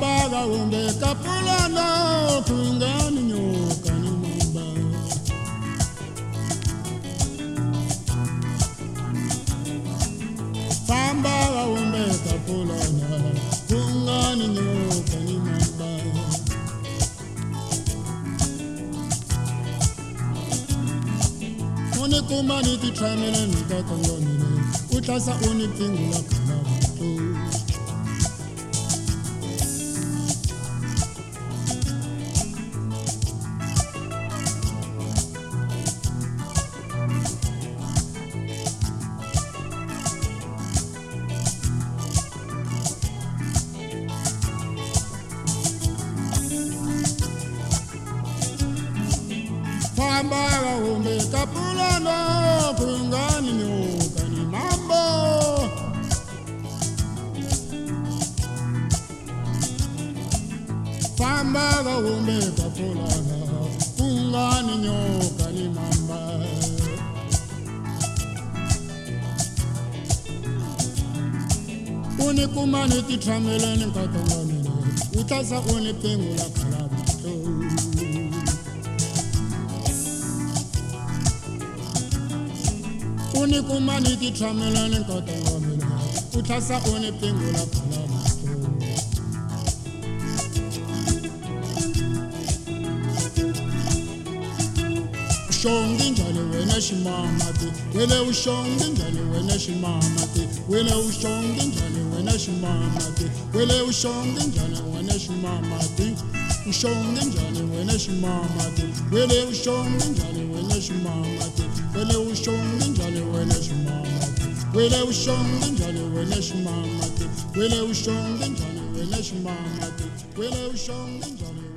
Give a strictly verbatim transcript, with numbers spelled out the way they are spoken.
Famba kaumbe kapulana kungani nyoka ni mamba. Famba kaumbe kapulana kungani nyoka ni mamba. Oni kumani kitramele nikakongoni utlasa oni pingula kanabuto. Famba kaumbe kapulana kungani nyoka ni mamba. Famba kaumbe kapulana kungani nyoka ni mamba. Uni kumani titramele nikatongomene utlasa uni pingula kalabuto. Uni kumani titramele nikatongomene utlasa uni pingula kalabuto. Ushongi njani wena shimamati, wele ushongi njani wena shimamati, wele ushongi njani wena shimamati, wele ushongi njani wena shimamati, ushongi njani wena shimamati, wele ushongi njani wena shimamati, wele ushongi njani wena shimamati, wele ushongi njani wena shimamati, wele ushongi njani wena shimamati, wele ushongi njani